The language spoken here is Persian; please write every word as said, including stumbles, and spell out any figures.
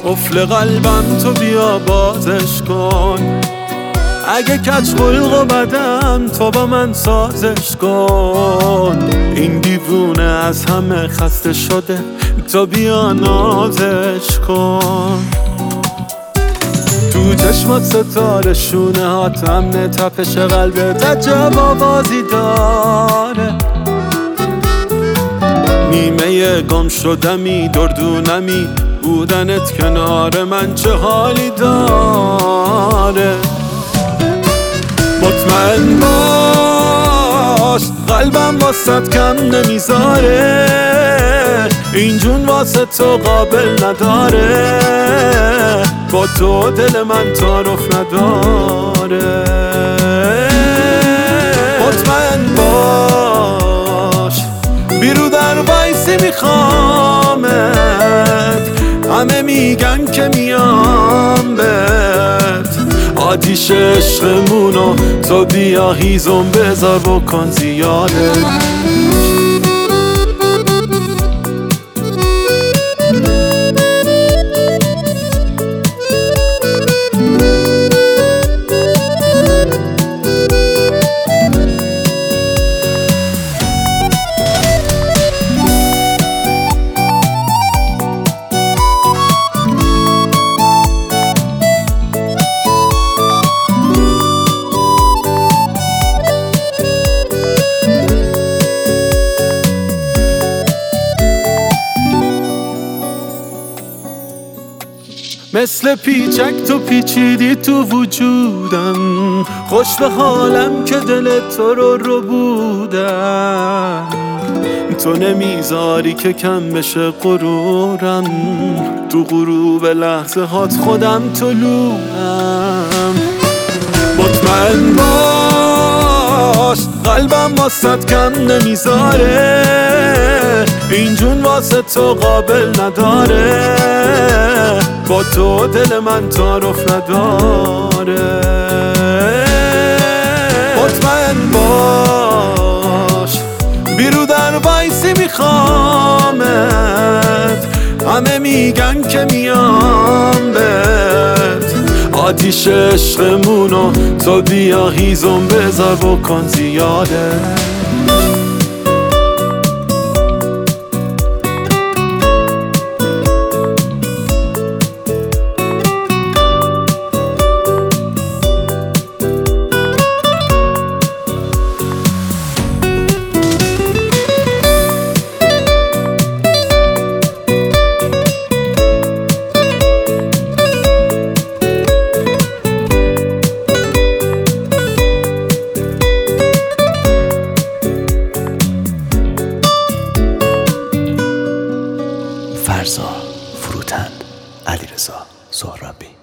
قفل قلبم تو بیا بازش کن، اگه کج خلق و بدم تو با من سازش کن. این دیوونه از همه خسته شده تو بیا نازش کن. تو چشمات ستاره شونه هات امنه تپش قلبت عجب آوازی داره. نیمه گم شدمی دردونمی بودنت کنار من چه حالی داره. مطمئن باش قلبم واسط کم نمیذاره، این جون واسه تو قابل نداره، با تو دل من تعارف نداره. مطمئن باش بیرو در وایسی میخوامت، همه میگن که میام بهت. آتیش عشقمونو تو بیا هیزم بذار بکن زیاده. مثل پیچک تو پیچیدی تو وجودم، خوش به حالم که دل تو رو رو بودم. تو نمیذاری که کم بشه غرورم، تو غروب لحظه هات خودم طلوعم. مطمئن باش قلبم واسط کم نمیذاره، این جون واسه تو قابل نداره، با تو دل من تعارف نداره. مطمئن باش بیرو در وایسی میخوامت، همه میگن که میام بهت. آتیش عشقمونو تو بیا هیزم بذار بکن زیاده. فرزا، فروتن، علیرضا سهرابی.